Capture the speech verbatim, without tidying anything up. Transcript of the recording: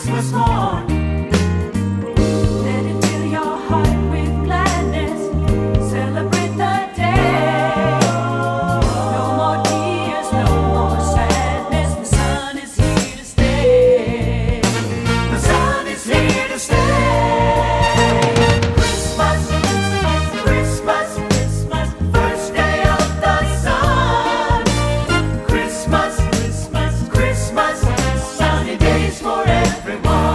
Christmas morn. Let it fill your heart with gladness. Celebrate the day. No more tears, no more sadness. The sun is here to stay. The sun is here to stay. Christmas, Christmas, Christmas, first day of the sun. Christmas, Christmas, Christmas, sunny days for everyone.